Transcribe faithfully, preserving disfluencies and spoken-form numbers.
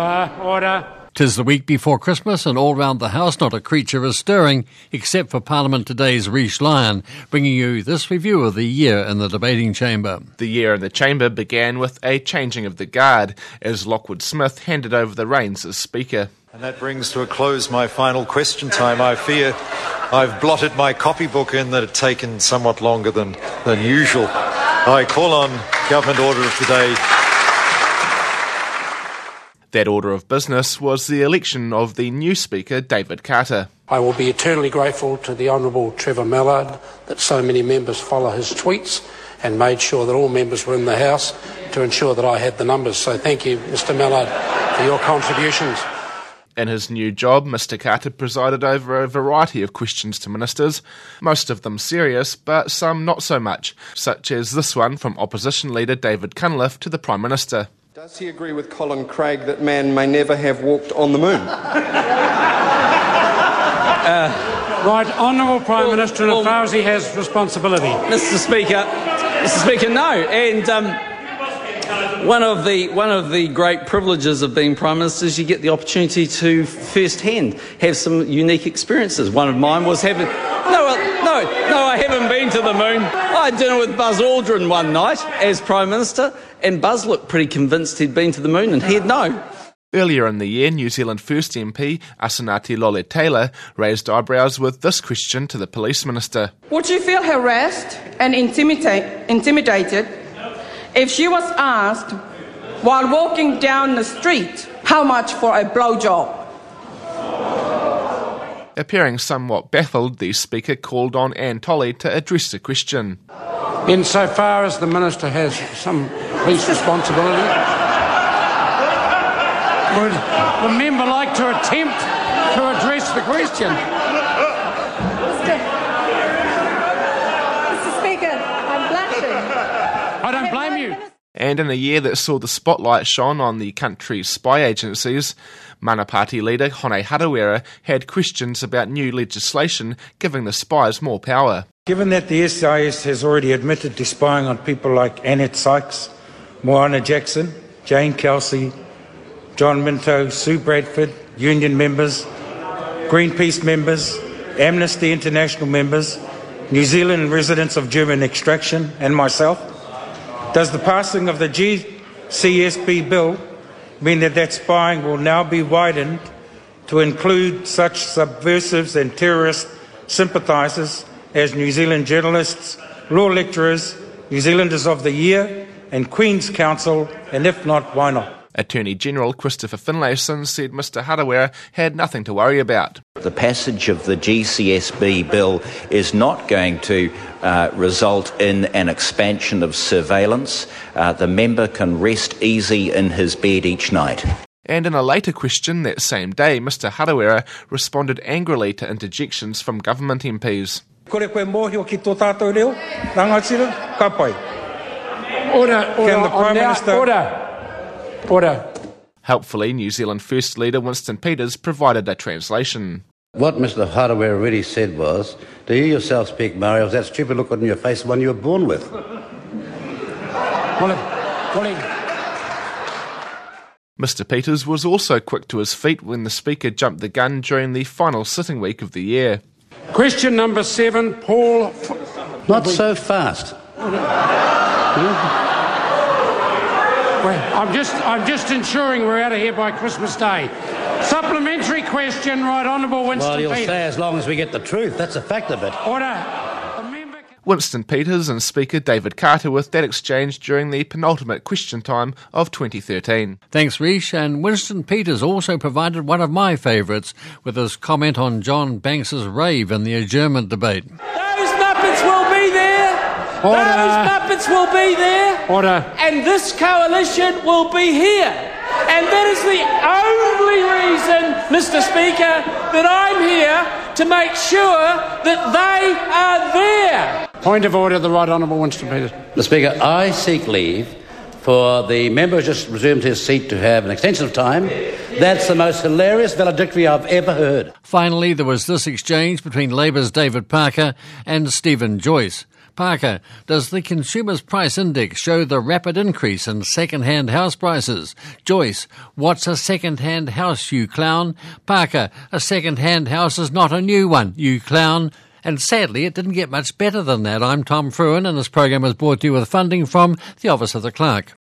Order, order. 'Tis the week before Christmas, and all round the house not a creature is stirring, except for Parliament Today's Riche Lyon, bringing you this review of the year in the debating chamber. The year in the chamber began with a changing of the guard, as Lockwood Smith handed over the reins as Speaker. And that brings to a close my final question time. I fear I've blotted my copybook in that it's taken somewhat longer than, than usual. I call on Government Order of Today. That order of business was the election of the new Speaker, David Carter. I will be eternally grateful to the Honourable Trevor Mallard that so many members follow his tweets and made sure that all members were in the House to ensure that I had the numbers. So thank you, Mister Mallard, for your contributions. In his new job, Mister Carter presided over a variety of questions to ministers, most of them serious, but some not so much, such as this one from Opposition Leader David Cunliffe to the Prime Minister. Does he agree with Colin Craig that man may never have walked on the moon? uh, right, Honourable Prime well, Minister, well, as far as he has responsibility. Mister Speaker, Mister Speaker, no. And um, one of the one of the great privileges of being Prime Minister is you get the opportunity to firsthand have some unique experiences. One of mine was having... No, no, no, I haven't been to the moon. I had dinner with Buzz Aldrin one night as Prime Minister, and Buzz looked pretty convinced he'd been to the moon, and he'd no. Earlier in the year, New Zealand First M P Asanati Lole-Taylor raised eyebrows with this question to the Police Minister. Would you feel harassed and intimidate, intimidated if she was asked, while walking down the street, how much for a blowjob? Appearing somewhat baffled, the Speaker called on Anne Tolley to address the question. Insofar as the Minister has some police responsibility, would the member like to attempt to address the question? Mister Mister Speaker, I'm blushing. I don't blame you. And in a year that saw the spotlight shone on the country's spy agencies, Mana Party leader Hone Harawira had questions about new legislation giving the spies more power. Given that the S I S has already admitted to spying on people like Annette Sykes, Moana Jackson, Jane Kelsey, John Minto, Sue Bradford, union members, Greenpeace members, Amnesty International members, New Zealand residents of German extraction, and myself, does the passing of the G C S B bill mean that that spying will now be widened to include such subversives and terrorist sympathisers as New Zealand journalists, law lecturers, New Zealanders of the Year and Queen's Counsel, and if not, why not? Attorney General Christopher Finlayson said Mister Harawira had nothing to worry about. The passage of the G C S B bill is not going to uh, result in an expansion of surveillance. Uh, the member can rest easy in his bed each night. And in a later question that same day, Mister Harawira responded angrily to interjections from government M Ps. Order, order, Can the Prime Minister... Order. Order. Helpfully, New Zealand First Leader Winston Peters provided a translation. What Mister Harawira really said was, do you yourself speak Maori, or was that stupid look on your face the one you were born with? Mister Peters was also quick to his feet when the Speaker jumped the gun during the final sitting week of the year. Question number seven, Paul... F- Not so fast. I'm just, I'm just ensuring we're out of here by Christmas Day. Supplementary question, right, Honourable Winston Well, you'll Peters. say as long as we get the truth. That's a fact of it. Order. The member... Winston Peters and Speaker David Carter with that exchange during the penultimate question time of twenty thirteen. Thanks, Riche. And Winston Peters also provided one of my favourites with his comment on John Banks's rave in the adjournment debate. Those Muppets will be there. Order. Those Muppets will be there. Order. And this coalition will be here. And that is the only reason, Mister Speaker, that I'm here to make sure that they are there. Point of order, the Right Honourable Winston Peters. Mister Speaker, I seek leave for the member who just resumed his seat to have an extension of time. That's the most hilarious valedictory I've ever heard. Finally, there was this exchange between Labour's David Parker and Stephen Joyce. Parker, does the Consumers Price Index show the rapid increase in second-hand house prices? Joyce, what's a second-hand house, you clown? Parker, a second-hand house is not a new one, you clown. And sadly, it didn't get much better than that. I'm Tom Fruin, and this program is brought to you with funding from the Office of the Clerk.